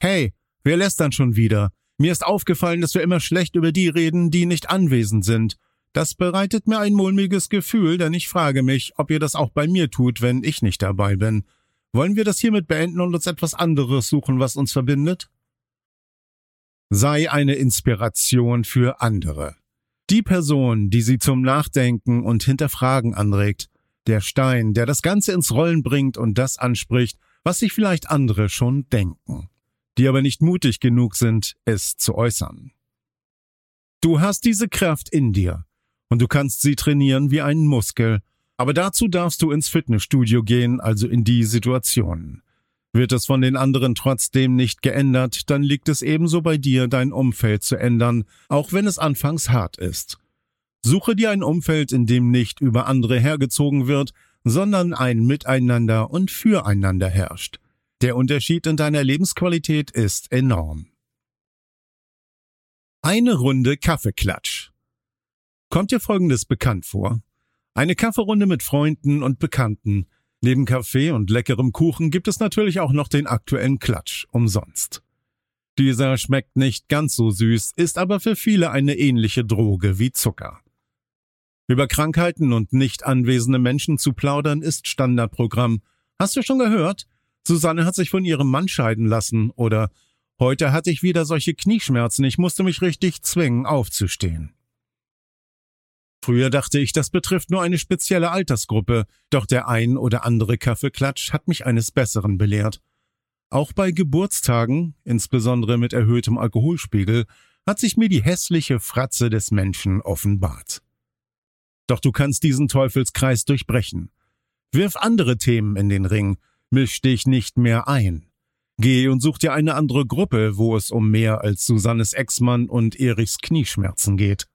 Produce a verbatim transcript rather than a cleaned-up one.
Hey, wir lästern schon wieder. Mir ist aufgefallen, dass wir immer schlecht über die reden, die nicht anwesend sind. Das bereitet mir ein mulmiges Gefühl, denn ich frage mich, ob ihr das auch bei mir tut, wenn ich nicht dabei bin. Wollen wir das hiermit beenden und uns etwas anderes suchen, was uns verbindet? Sei eine Inspiration für andere. Die Person, die sie zum Nachdenken und Hinterfragen anregt. Der Stein, der das Ganze ins Rollen bringt und das anspricht, was sich vielleicht andere schon denken, die aber nicht mutig genug sind, es zu äußern. Du hast diese Kraft in dir und du kannst sie trainieren wie einen Muskel, aber dazu darfst du ins Fitnessstudio gehen, also in die Situation. Wird es von den anderen trotzdem nicht geändert, dann liegt es ebenso bei dir, dein Umfeld zu ändern, auch wenn es anfangs hart ist. Suche dir ein Umfeld, in dem nicht über andere hergezogen wird, sondern ein Miteinander und Füreinander herrscht. Der Unterschied in deiner Lebensqualität ist enorm. Eine Runde Kaffeeklatsch. Kommt dir Folgendes bekannt vor? Eine Kaffeerunde mit Freunden und Bekannten. Neben Kaffee und leckerem Kuchen gibt es natürlich auch noch den aktuellen Klatsch, umsonst. Dieser schmeckt nicht ganz so süß, ist aber für viele eine ähnliche Droge wie Zucker. Über Krankheiten und nicht anwesende Menschen zu plaudern ist Standardprogramm. Hast du schon gehört? Susanne hat sich von ihrem Mann scheiden lassen oder heute hatte ich wieder solche Knieschmerzen, ich musste mich richtig zwingen, aufzustehen. Früher dachte ich, das betrifft nur eine spezielle Altersgruppe, doch der ein oder andere Kaffeeklatsch hat mich eines Besseren belehrt. Auch bei Geburtstagen, insbesondere mit erhöhtem Alkoholspiegel, hat sich mir die hässliche Fratze des Menschen offenbart. Doch du kannst diesen Teufelskreis durchbrechen. Wirf andere Themen in den Ring, misch dich nicht mehr ein. Geh und such dir eine andere Gruppe, wo es um mehr als Susannes Ex-Mann und Erichs Knieschmerzen geht.